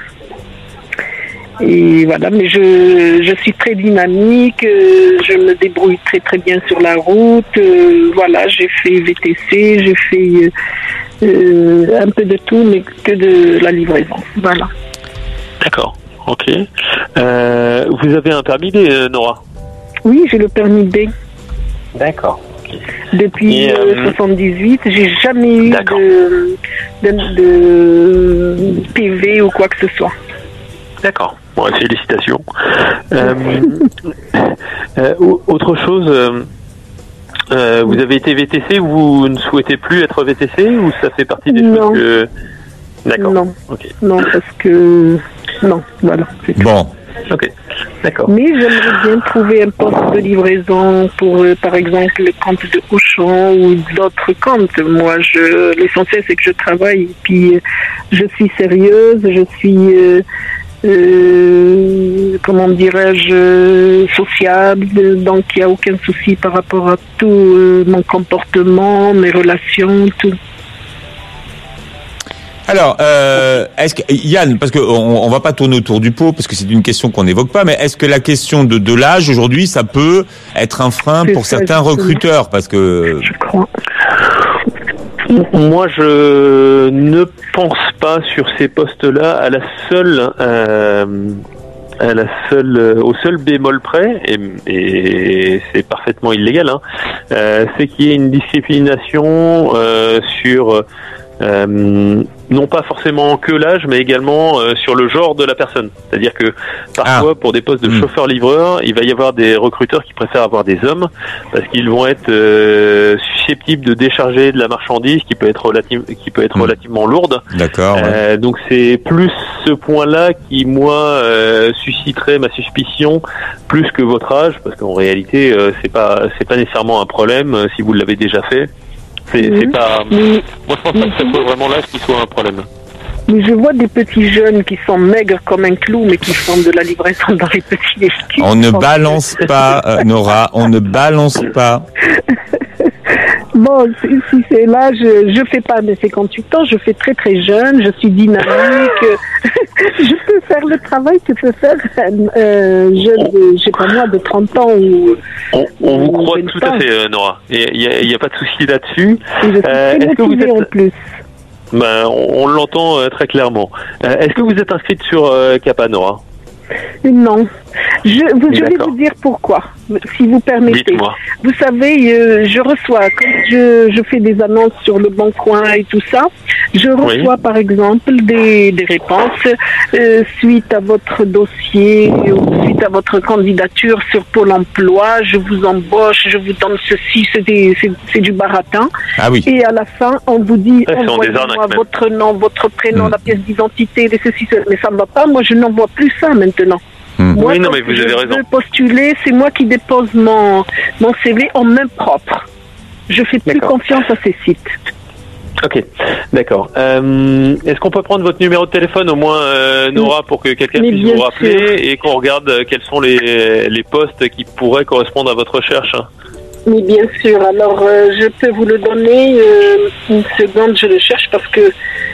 Et voilà, mais je, je suis très dynamique, euh, je me débrouille très très bien sur la route. Euh, voilà, j'ai fait V T C, j'ai fait euh, euh, un peu de tout, mais que de la livraison. Voilà. D'accord. Ok. Euh, vous avez un permis B, euh, Nora? Oui, j'ai le permis B. D'accord. Depuis Et, euh, euh, soixante-dix-huit, j'ai jamais eu D'accord. de, de, de P V ou quoi que ce soit. D'accord. Bon, félicitations. Euh, euh, au- autre chose, euh, euh, vous avez été V T C, vous ne souhaitez plus être V T C ou ça fait partie des Non. choses que... D'accord. Non, Ok. non, parce que non, voilà. c'est tout. Bon, Ok. D'accord. Mais j'aimerais bien trouver un poste de livraison pour, euh, par exemple, le compte de Auchan ou d'autres comptes. Moi, je, l'essentiel, c'est que je travaille. Et puis, euh, je suis sérieuse, je suis, euh, euh, comment dirais-je, euh, sociable. Donc, il n'y a aucun souci par rapport à tout euh, mon comportement, mes relations, tout. alors, euh, est-ce que Yann, parce que on, on va pas tourner autour du pot, parce que c'est une question qu'on n'évoque pas, mais est-ce que la question de, de l'âge aujourd'hui, ça peut être un frein C'est pour ça, certains justement. recruteurs, parce que Je crois. Moi, je ne pense pas sur ces postes-là à la seule, euh, à la seule, euh, au seul bémol près, et, et c'est parfaitement illégal, hein, euh, c'est qu'il y ait une discrimination euh, sur euh, non pas forcément que l'âge, mais également euh, sur le genre de la personne. C'est-à-dire que parfois, ah. pour des postes de mmh. chauffeur-livreur, il va y avoir des recruteurs qui préfèrent avoir des hommes parce qu'ils vont être euh, susceptibles de décharger de la marchandise qui peut être relative, qui peut être mmh. relativement lourde. D'accord. Ouais. Euh, donc c'est plus ce point-là qui moi euh, susciterait ma suspicion plus que votre âge, parce qu'en réalité euh, c'est pas c'est pas nécessairement un problème euh, si vous l'avez déjà fait. C'est, mmh. c'est pas. Moi, je pense pas que ça soit vraiment l'âge qui soit un problème. Mais je vois des petits jeunes qui sont maigres comme un clou, mais qui font de la livraison dans les petits esquifs. On ne balance pas, euh, Nora. On ne balance pas. Bon, si, si c'est là, je je fais pas mes cinquante-huit ans, je fais très très jeune, je suis dynamique, je peux faire le travail que peut faire euh, jeune, de, je sais pas moi, de trente ans ou... On, on vous croit tout à fait, euh, Nora. Il n'y a, y a pas de souci là-dessus. Et je suis euh, très est-ce motivée que vous êtes... en plus. Ben, on, on l'entend euh, très clairement. Euh, est-ce que vous êtes inscrite sur euh, CAPA, Nora ? Non. Je, vous, je vais vous dire pourquoi, si vous permettez. Dites-moi. Vous savez, euh, je reçois, quand je, je fais des annonces sur le Bon Coin et tout ça, je reçois oui. par exemple des, des réponses euh, suite à votre dossier ou suite à votre candidature sur Pôle emploi, je vous embauche, je vous donne ceci, c'est, des, c'est, c'est du baratin. Ah oui. Et à la fin, on vous dit, ouais, envoyez-moi votre nom, votre prénom, mmh. la pièce d'identité, les ceci, ceci. Mais ça ne va pas, moi je n'envoie plus ça maintenant. Mmh. Moi, oui, non, mais vous je avez raison. veux postuler, c'est moi qui dépose mon, mon C V en main propre. Je fais plus d'accord. confiance à ces sites. Ok, d'accord. Euh, est-ce qu'on peut prendre votre numéro de téléphone au moins, euh, Nora, pour que quelqu'un mais puisse vous rappeler sûr. Et qu'on regarde quels sont les, les postes qui pourraient correspondre à votre recherche? Mais bien sûr. Alors, euh, je peux vous le donner. Euh, une seconde, je le cherche parce que euh,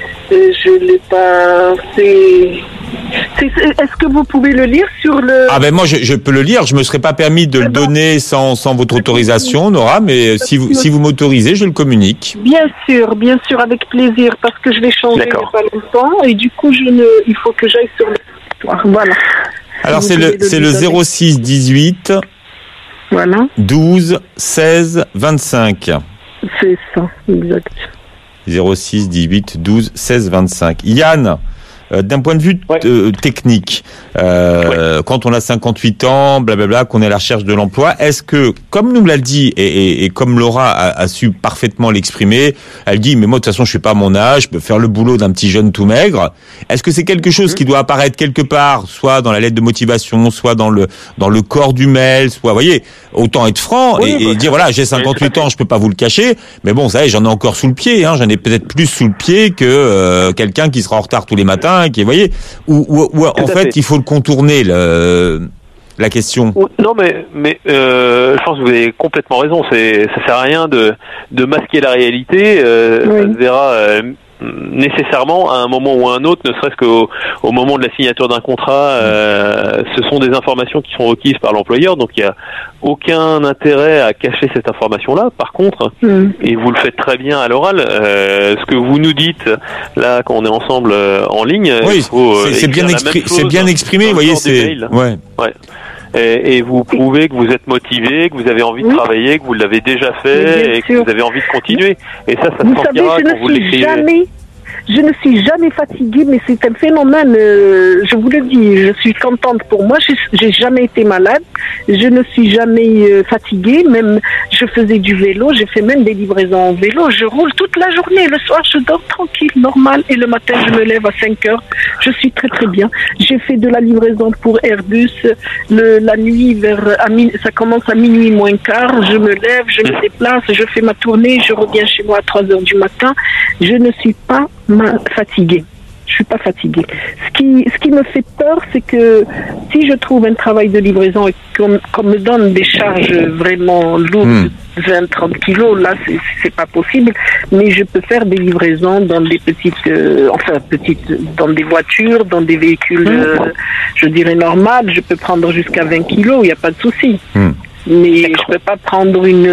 je ne l'ai pas... C'est... C'est, est-ce que vous pouvez le lire sur le... Ah ben moi je, je peux le lire, je me serais pas permis de le donner sans, sans votre autorisation, Nora, mais si vous, si vous m'autorisez, je le communique. Bien sûr, bien sûr, avec plaisir, parce que je l'ai changé il n'y a pas longtemps, et du coup je ne, il faut que j'aille sur le territoire. Voilà. Alors c'est le, c'est le zéro six dix-huit voilà. douze seize vingt-cinq. C'est ça, exact. zéro six dix-huit douze seize vingt-cinq. Yann, Euh, d'un point de vue t- ouais. euh, technique, euh, ouais. quand on a cinquante-huit ans, blablabla, qu'on est à la recherche de l'emploi, est-ce que, comme nous l'a dit, et, et, et comme Laura a, a su parfaitement l'exprimer, elle dit, mais moi de toute façon je suis pas à mon âge, je peux faire le boulot d'un petit jeune tout maigre, est-ce que c'est quelque chose mmh. qui doit apparaître quelque part, soit dans la lettre de motivation, soit dans le dans le corps du mail, soit, vous voyez, autant être franc oui, et, bah, et dire, voilà, j'ai cinquante-huit ans, je peux pas vous le cacher, mais bon, vous savez, j'en ai encore sous le pied, hein, j'en ai peut-être plus sous le pied que euh, quelqu'un qui sera en retard tous les matins, qui, vous voyez, ou, ou, ou en fait, fait, il faut le contourner, le, la question. Non, mais, mais euh, je pense que vous avez complètement raison. C'est, ça sert à rien de, de masquer la réalité. Euh, oui. Ça se verra euh, nécessairement à un moment ou à un autre, ne serait-ce qu'au au moment de la signature d'un contrat. Euh, ce sont des informations qui sont requises par l'employeur, donc il n'y a aucun intérêt à cacher cette information-là. Par contre, mm. et vous le faites très bien à l'oral, euh, ce que vous nous dites là quand on est ensemble euh, en ligne, oui, il faut c'est, c'est, bien, expri- c'est bien exprimé. Vous voyez, c'est ouais. ouais. Et, et vous prouvez que vous êtes motivé, que vous avez envie de oui. travailler, que vous l'avez déjà fait et que vous avez envie de continuer. Et ça, ça vous se sentira savez, quand vous l'écrivez. Jamais... Je ne suis jamais fatiguée, mais c'est un phénomène, euh, je vous le dis, je suis contente pour moi, j'ai, j'ai jamais été malade, je ne suis jamais euh, fatiguée, même je faisais du vélo, j'ai fait même des livraisons en vélo, je roule toute la journée, le soir je dors tranquille, normal, et le matin je me lève à cinq heures, je suis très très bien. J'ai fait de la livraison pour Airbus, le, la nuit vers, à mi- ça commence à minuit moins quart, je me lève, je me déplace, je fais ma tournée, je reviens chez moi à trois heures du matin, je ne suis pas fatiguée. Je suis pas fatiguée. Ce qui, ce qui me fait peur, c'est que si je trouve un travail de livraison et qu'on, qu'on me donne des charges vraiment lourdes, mmh. vingt à trente kilos, là, c'est, c'est pas possible. Mais je peux faire des livraisons dans des petites, euh, enfin, petites, dans des voitures, dans des véhicules, mmh. euh, je dirais normales. Je peux prendre jusqu'à vingt kilos, il n'y a pas de souci. Mmh. Mais D'accord. je peux pas prendre une...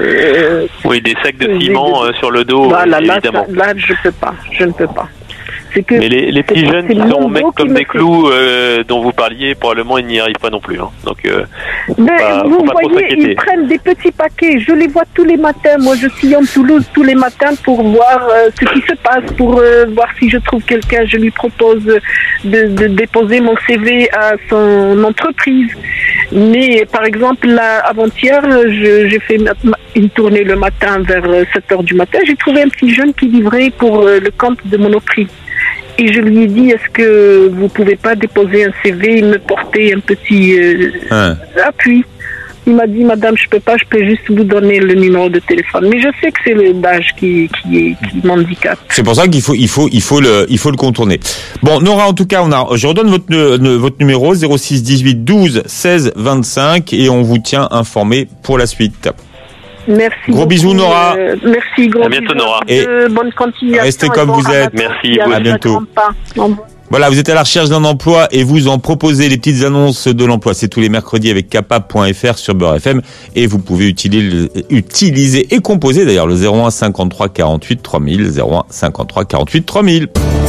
Euh, oui, des sacs de ciment de... euh, sur le dos, voilà, euh, évidemment. Là, ça, là, je peux pas. Je ne peux pas. C'est que mais les, les petits c'est, jeunes c'est qui le sont nouveau mecs qui comme me des fait- clous euh, dont vous parliez, probablement ils n'y arrivent pas non plus. Hein. Donc, euh, Mais pas- vous faut pas trop voyez, s'inquiéter. ils prennent des petits paquets. Je les vois tous les matins. Moi, je sillonne Toulouse tous les matins pour voir euh, ce qui se passe, pour euh, voir si je trouve quelqu'un. Je lui propose de, de déposer mon C V à son entreprise. Mais par exemple, là, avant-hier, je- j'ai fait ma- ma- une tournée le matin vers euh, sept heures du matin. J'ai trouvé un petit jeune qui livrait pour euh, le compte de Monoprix. Et je lui ai dit, est-ce que vous pouvez pas déposer un C V et me porter un petit euh, Hein. appui? Il m'a dit, madame, je peux pas, je peux juste vous donner le numéro de téléphone. Mais je sais que c'est le d'âge qui, qui, est, qui m'handicape. C'est pour ça qu'il faut, il faut, il faut le, il faut le contourner. Bon, Nora, en tout cas, on a, je redonne votre, ne- votre numéro zéro six dix-huit douze seize vingt-cinq et on vous tient informé pour la suite. Merci. Gros beaucoup, bisous, Nora. euh, merci, gros À bientôt, bisous. Nora. Et Euh, bonne continuation. restez et comme bon vous êtes. ramadan. Merci, À vous. À bientôt. Au revoir. Voilà, vous êtes à la recherche d'un emploi et vous en proposez les petites annonces de l'emploi. C'est tous les mercredis avec capable point f r sur Beurre F M et vous pouvez utiliser, utiliser et composer d'ailleurs le zéro un cinquante-trois quarante-huit trois mille, zéro un cinquante-trois quarante-huit trois mille.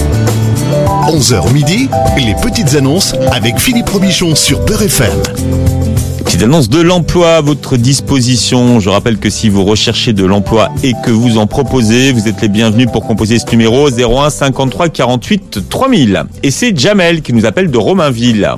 onze heures midi, les petites annonces avec Philippe Robichon sur Beurre F M. Petite annonce de l'emploi à votre disposition. Je rappelle que si vous recherchez de l'emploi et que vous en proposez, vous êtes les bienvenus pour composer ce numéro zéro un cinquante-trois quarante-huit trois mille. Et c'est Jamel qui nous appelle de Romainville.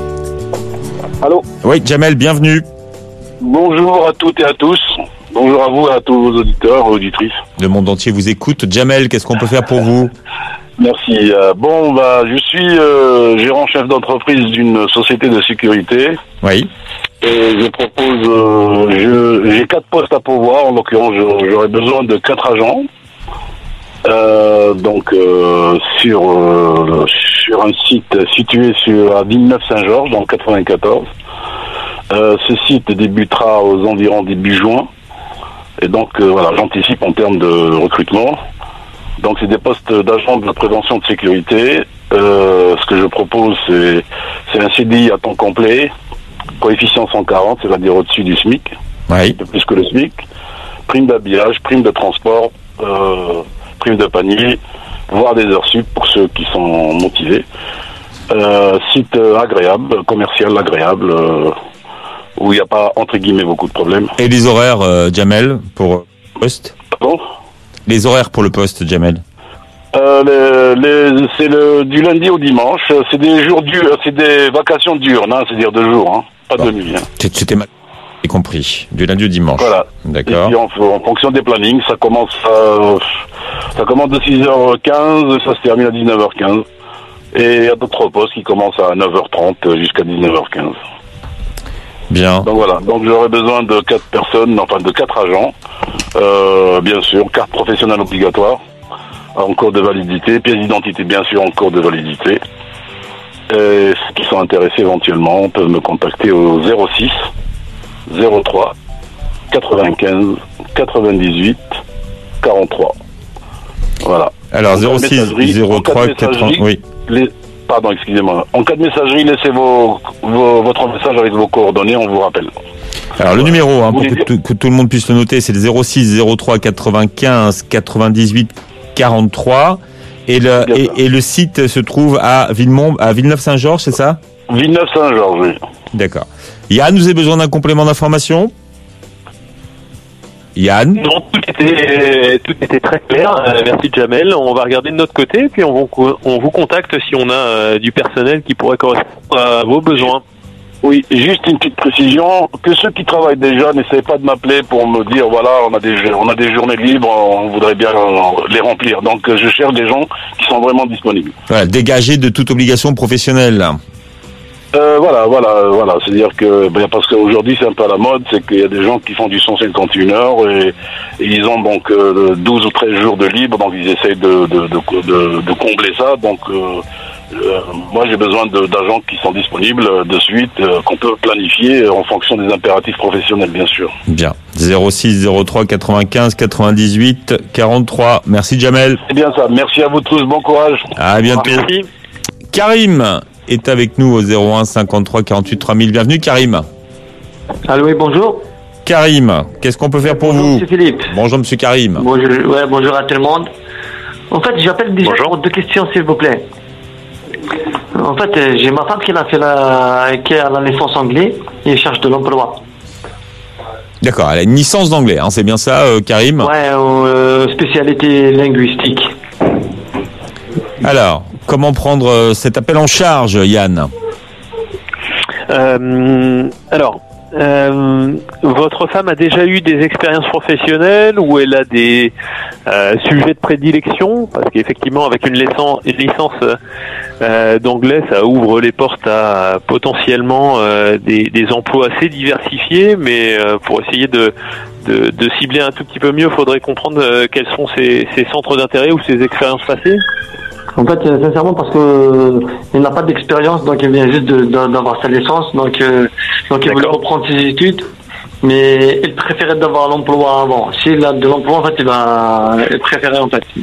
Allô. Oui, Jamel, bienvenue. Bonjour à toutes et à tous. Bonjour à vous et à tous vos auditeurs et auditrices. Le monde entier vous écoute. Jamel, qu'est-ce qu'on peut faire pour vous? Merci. Euh, bon, bah, je suis euh, gérant chef d'entreprise d'une société de sécurité. Oui. Et je propose, euh, je, j'ai quatre postes à pourvoir. En l'occurrence, je- j'aurais besoin de quatre agents. Euh, donc euh, sur euh, sur un site situé sur à Villeneuve-Saint-Georges dans le quatre-vingt-quatorze. Euh, ce site débutera aux environs début juin. Et donc euh, voilà, j'anticipe en termes de recrutement. Donc c'est des postes d'agents de la prévention de sécurité. Euh, ce que je propose, c'est c'est un C D I à temps complet, coefficient cent quarante, c'est-à-dire au-dessus du SMIC, Oui. un peu plus que le SMIC, prime d'habillage, prime de transport, euh, prime de panier, voire des heures sup pour ceux qui sont motivés. Euh, site euh, agréable, commercial agréable, euh, où il n'y a pas, entre guillemets, beaucoup de problèmes. Et les horaires, euh, Jamel, pour le poste? Pardon. Les horaires pour le poste, Jamel? Euh, les, les, c'est le, du lundi au dimanche, c'est des jours durs, c'est des vacations diurnes, hein, c'est-à-dire deux jours, hein, pas Bon. de nuit. Hein. C'était mal compris. Du lundi au dimanche. Voilà. D'accord. Et puis en, en fonction des plannings, ça commence à, ça commence de six heures quinze, ça se termine à dix-neuf heures quinze. Et il y a d'autres postes qui commencent à neuf heures trente jusqu'à dix-neuf heures quinze. Bien. Donc voilà, donc j'aurais besoin de quatre personnes, enfin de quatre agents, euh, bien sûr, carte professionnelle obligatoire, en cours de validité, pièce d'identité bien sûr en cours de validité. Et ceux qui sont intéressés éventuellement peuvent me contacter au zéro six zéro trois quatre-vingt-quinze quatre-vingt-dix-huit quarante-trois. Voilà. Alors En cas de zéro six messagerie- zéro en cas de trois quatre-vingts. messagerie, Oui. les- Pardon, excusez-moi. En cas de messagerie, laissez vos, vos- votre message avec vos coordonnées, on vous rappelle. Alors le numéro, hein, Vous pour voulez que, dire tout, que tout le monde puisse le noter, c'est le zéro six zéro trois quatre-vingt-quinze quatre-vingt-dix-huit quarante-trois. Et le, Bien et, ça. et le site se trouve à Villemont, à Villeneuve-Saint-Georges, c'est ça? Villeneuve-Saint-Georges, oui. D'accord. Yann, vous avez besoin d'un complément d'information? Yann? Non, tout était, tout était très clair. Euh, merci Jamel. On va regarder de notre côté, puis on vous, on vous contacte si on a euh, du personnel qui pourrait correspondre à vos besoins. Oui, juste une petite précision, que ceux qui travaillent déjà n'essayent pas de m'appeler pour me dire voilà, on a des on a des journées libres, on voudrait bien les remplir. Donc je cherche des gens qui sont vraiment disponibles. Voilà, dégagé de toute obligation professionnelle. Euh, voilà, voilà, voilà. C'est-à-dire que ben, parce qu'aujourd'hui c'est un peu à la mode, c'est qu'il y a des gens qui font du cent cinquante et une heures et, et ils ont donc euh, douze ou treize jours de libre, donc ils essayent de de, de, de, de combler ça. Donc euh, euh, moi j'ai besoin de, d'agents qui sont disponibles de suite, euh, qu'on peut planifier en fonction des impératifs professionnels, bien sûr. Bien. zéro six zéro trois quatre-vingt-quinze quatre-vingt-dix-huit quarante-trois. Merci Jamel. C'est bien ça. Merci à vous tous. Bon courage. À bientôt. Merci. Karim est avec nous au zéro un cinquante-trois quarante-huit trois mille. Bienvenue Karim. Allô, oui, bonjour. Karim, qu'est-ce qu'on peut faire pour Bonjour, vous? Monsieur Philippe. Bonjour Monsieur Karim. Bonjour, ouais, bonjour à tout le monde. En fait, j'appelle déjà Bonjour. pour deux questions, s'il vous plaît. En fait, euh, j'ai ma femme qui a fait la, qui a la licence anglais et cherche de l'emploi. D'accord, elle a une licence d'anglais, hein, c'est bien ça, euh, Karim? Ouais, euh, spécialité linguistique. Alors, comment prendre euh, cet appel en charge, Yann? Euh, alors, euh, votre femme a déjà eu des expériences professionnelles ou elle a des euh, sujets de prédilection? Parce qu'effectivement, avec une licence, une licence euh, d'anglais, ça ouvre les portes à potentiellement euh, des, des emplois assez diversifiés, mais euh, pour essayer de, de, de cibler un tout petit peu mieux, il faudrait comprendre euh, quels sont ses, ses centres d'intérêt ou ses expériences passées. En fait, euh, sincèrement, parce que euh, il n'a pas d'expérience, donc il vient juste de- de- d'avoir sa licence, donc euh, donc il voulait reprendre ses études, mais il préférait d'avoir l'emploi avant. S'il a de l'emploi, en fait, il va il préférait en fait.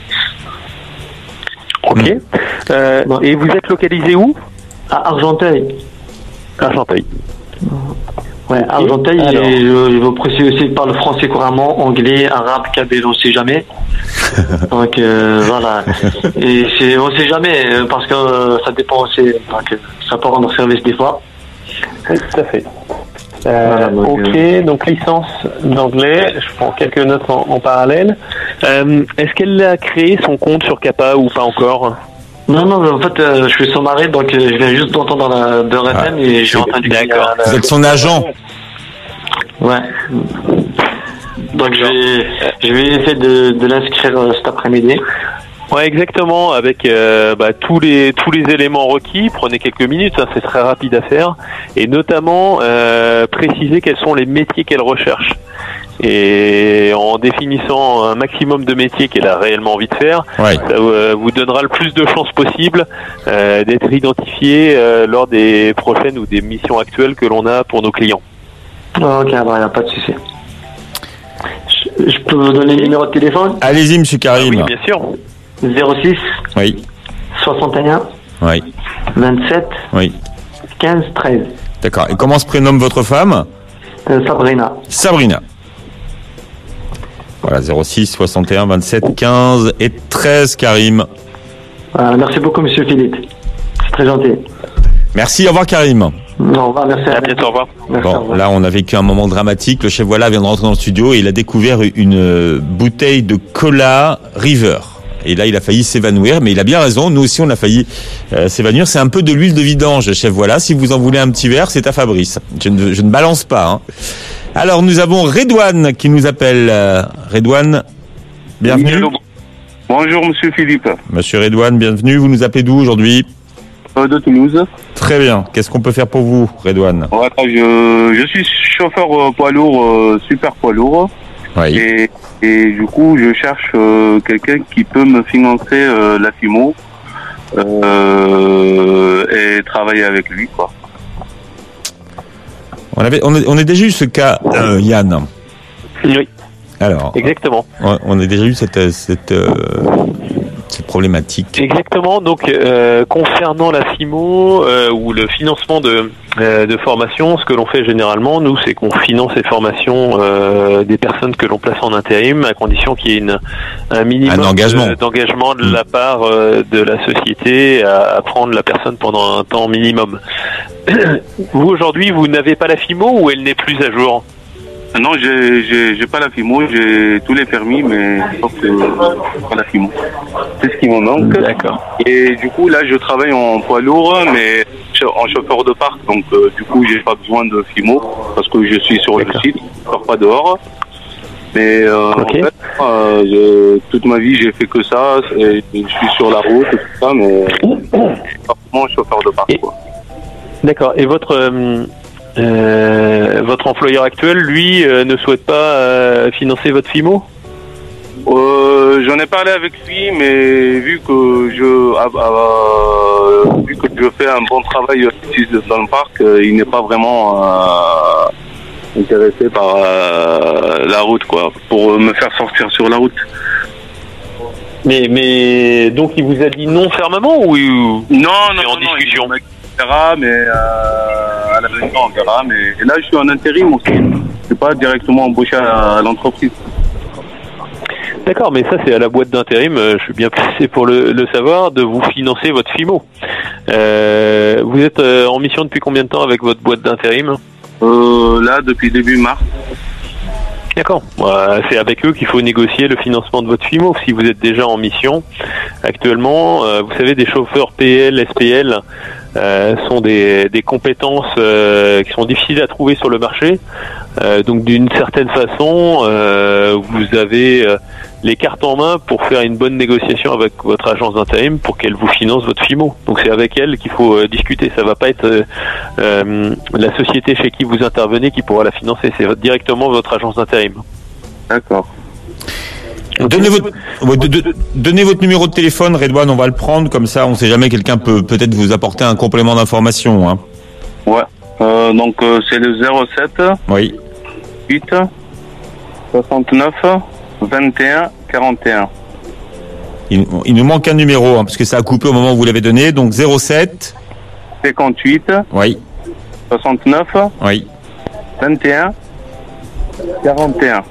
Ok. Euh, et vous êtes localisé où? À Argenteuil. Argenteuil. Ouais, Argenteuil, Alors. et je, je veux préciser aussi qu'il parle français couramment, anglais, arabe, kabyle, on sait jamais. Donc euh, voilà. Et c'est, on sait jamais, euh, parce que euh, ça dépend aussi, donc euh, ça peut rendre service des fois. Oui, tout à fait. Euh, Voilà, donc, ok, euh, donc licence d'anglais, je prends quelques notes en, en parallèle. Euh, Est-ce qu'elle a créé son compte sur Kappa ou pas encore? Non, non, en fait, euh, je suis son mari, donc euh, je viens juste d'entendre la de R F M et j'ai entendu. D'accord. Vous êtes son agent? Ouais. Donc je vais, je vais essayer de, de l'inscrire euh, cet après-midi. Ouais, exactement. Avec euh, bah, tous les tous les éléments requis, prenez quelques minutes, hein, c'est très rapide à faire, et notamment euh, préciser quels sont les métiers qu'elle recherche. Et en définissant un maximum de métiers qu'elle a réellement envie de faire, Ouais. ça euh, vous donnera le plus de chances possible euh, d'être identifié euh, lors des prochaines ou des missions actuelles que l'on a pour nos clients. Ok, il n'y a pas de souci. Je, je peux vous donner le numéro de téléphone? Allez-y, monsieur Karim. Oui, bien sûr. zéro six Oui, soixante et un oui, vingt-sept oui. quinze treize. D'accord. Et comment se prénomme votre femme? Euh, Sabrina. Sabrina. Voilà, zéro six soixante et un vingt-sept quinze et treize, Karim. Euh, merci beaucoup, monsieur Philippe. C'est très gentil. Merci, au revoir, Karim. Au revoir, merci. À bientôt, au revoir. Merci, au Bon, revoir. là, on a vécu un moment dramatique. Le chef voilà vient de rentrer dans le studio et il a découvert une euh, bouteille de cola River. Et là, il a failli s'évanouir, mais il a bien raison. Nous aussi, on a failli euh, s'évanouir. C'est un peu de l'huile de vidange, chef voilà. Si vous en voulez un petit verre, c'est à Fabrice. Je ne, je ne balance pas. Hein. Alors, nous avons Redouane qui nous appelle. Euh, Redouane, bienvenue. Hello. Bonjour, monsieur Philippe. Monsieur Redouane, bienvenue. Vous nous appelez d'où aujourd'hui? Euh, de Toulouse. Très bien. Qu'est-ce qu'on peut faire pour vous, Redouane? Voilà, je, je suis chauffeur euh, poids lourd, euh, super poids lourd. Oui. Et, et du coup, je cherche euh, quelqu'un qui peut me financer euh, la F I M O euh, et travailler avec lui, quoi. On avait, on a, on a déjà eu ce cas, euh, Yann. Oui. Alors. Exactement. On, on a déjà eu cette, cette, euh, cette problématique. Exactement. Donc, euh, concernant la F I M O euh, ou le financement de, euh, de formation, ce que l'on fait généralement, nous, c'est qu'on finance les formations euh, des personnes que l'on place en intérim, à condition qu'il y ait une, un minimum Un engagement. de- d'engagement de la part euh, de la société à, à prendre la personne pendant un temps minimum. Vous, aujourd'hui, vous n'avez pas la F I M O ou elle n'est plus à jour? Non, j'ai, j'ai, j'ai pas la F I M O, j'ai tous les permis, mais sauf que j'ai pas la F I M O. C'est ce qui me manque. D'accord. Et du coup, là, je travaille en poids lourd, mais en chauffeur de parc, donc euh, du coup, j'ai pas besoin de F I M O parce que je suis sur le site, je sors pas dehors. Mais euh, en fait, euh, je- toute ma vie, j'ai fait que ça. Et je suis sur la route et tout ça, mais pas vraiment chauffeur de parc. Quoi. D'accord. Et votre euh, euh, votre employeur actuel, lui, euh, ne souhaite pas euh, financer votre F I M O? Euh, j'en ai parlé avec lui, mais vu que je ah, ah, vu que je fais un bon travail ici dans le parc, euh, il n'est pas vraiment euh, intéressé par euh, la route, quoi, pour me faire sortir sur la route. Mais mais donc il vous a dit non fermement ou non non en non, discussion? il on verra, mais euh, à l'avenir on verra. Mais là, je suis en intérim aussi. Je suis pas directement embauché à, à l'entreprise. D'accord, mais ça c'est à la boîte d'intérim, euh, je suis bien placé pour le, le savoir, de vous financer votre F I M O. Euh, vous êtes euh, en mission depuis combien de temps avec votre boîte d'intérim? euh, Là, depuis début mars. D'accord. Euh, c'est avec eux qu'il faut négocier le financement de votre F I M O. Si vous êtes déjà en mission, actuellement, euh, vous savez, des chauffeurs P L, S P L euh, sont des, des compétences euh, qui sont difficiles à trouver sur le marché. Euh, donc d'une certaine façon, euh, vous avez euh, les cartes en main pour faire une bonne négociation avec votre agence d'intérim pour qu'elle vous finance votre F I M O. Donc c'est avec elle qu'il faut euh, discuter. Ça va pas être euh, euh, la société chez qui vous intervenez qui pourra la financer. C'est votre, directement votre agence d'intérim. D'accord. Donnez votre, ouais, de, de, donnez votre numéro de téléphone, Redouane, on va le prendre, comme ça on sait jamais, quelqu'un peut peut-être vous apporter un complément d'information. Hein. Ouais, euh, donc euh, c'est le zéro sept oui. huit soixante-neuf vingt et un quarante et un. Il, il nous manque un numéro, hein, parce que ça a coupé au moment où vous l'avez donné, donc zéro sept cinquante-huit oui. soixante-neuf oui. vingt et un quarante et un.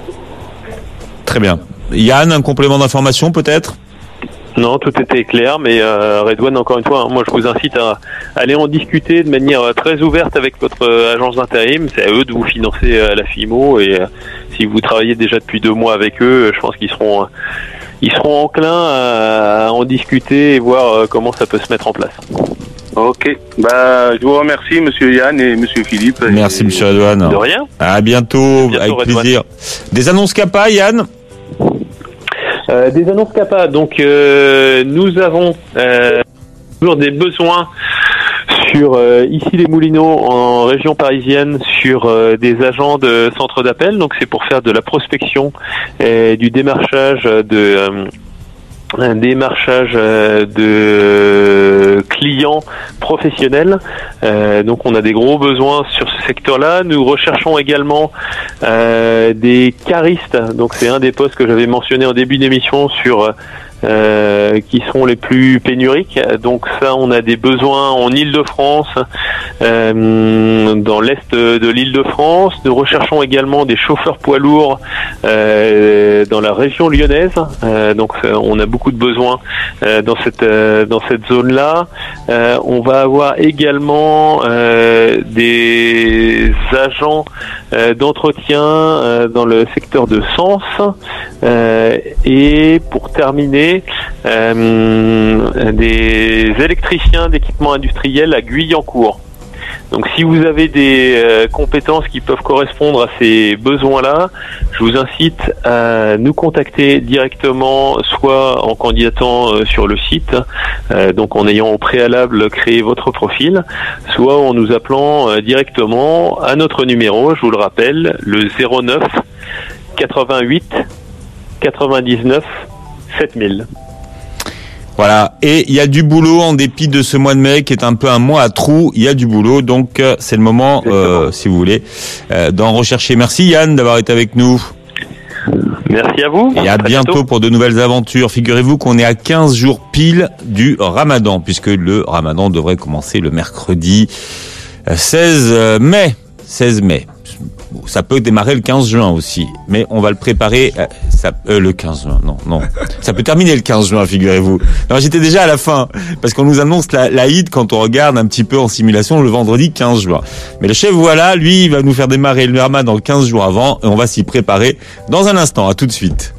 Très bien. Yann, un complément d'information peut-être? Non, tout était clair, mais euh, Redouane, encore une fois, hein, moi je vous incite à aller en discuter de manière très ouverte avec votre euh, agence d'intérim. C'est à eux de vous financer euh, la F I M O, et euh, si vous travaillez déjà depuis deux mois avec eux, je pense qu'ils seront, euh, ils seront enclins à, à en discuter et voir euh, comment ça peut se mettre en place. Ok, bah je vous remercie Monsieur Yann et Monsieur Philippe. Merci et... Monsieur Redouane. De rien. À bientôt, à bientôt avec Redouane. Plaisir. Des annonces CAPA, Yann? Euh, des annonces CAPA. Donc euh, nous avons euh, toujours des besoins sur euh, ici les Moulineaux en région parisienne sur euh, des agents de centre d'appel. Donc c'est pour faire de la prospection et du démarchage de euh, un démarchage de clients professionnels. Euh, donc on a des gros besoins sur ce secteur-là. Nous recherchons également euh, des caristes. Donc c'est un des postes que j'avais mentionné en début d'émission sur euh, qui sont les plus pénuriques. Donc ça, on a des besoins en Île-de-France, euh, dans l'est de l'Île-de-France. Nous recherchons également des chauffeurs poids lourds euh, dans la région lyonnaise. Euh, donc on a beaucoup de besoins euh, dans cette euh, dans cette zone-là. Euh, on va avoir également euh, des agents euh, d'entretien euh, dans le secteur de Sens. Euh, et pour terminer, euh, des électriciens d'équipements industriels à Guyancourt. Donc si vous avez des euh, compétences qui peuvent correspondre à ces besoins-là, je vous incite à nous contacter directement, soit en candidatant euh, sur le site, euh, donc en ayant au préalable créé votre profil, soit en nous appelant euh, directement à notre numéro, je vous le rappelle, le zéro neuf quatre-vingt-huit quatre-vingt-dix-neuf sept mille. Voilà, et il y a du boulot en dépit de ce mois de mai qui est un peu un mois à trous, il y a du boulot, donc euh, c'est le moment, euh, si vous voulez, euh, d'en rechercher. Merci Yann d'avoir été avec nous. Merci à vous. Et à, à bientôt, bientôt pour de nouvelles aventures. Figurez-vous qu'on est à quinze jours pile du Ramadan, puisque le Ramadan devrait commencer le mercredi seize mai. seize mai. Ça peut démarrer le quinze juin aussi, mais on va le préparer. Euh, ça, euh, le quinze juin, non, non. Ça peut terminer le quinze juin, figurez-vous. Non, j'étais déjà à la fin, parce qu'on nous annonce la, la Eid quand on regarde un petit peu en simulation le vendredi quinze juin. Mais le chef, voilà, lui, il va nous faire démarrer le Ramadan le quinze jours avant, et on va s'y préparer dans un instant. À tout de suite.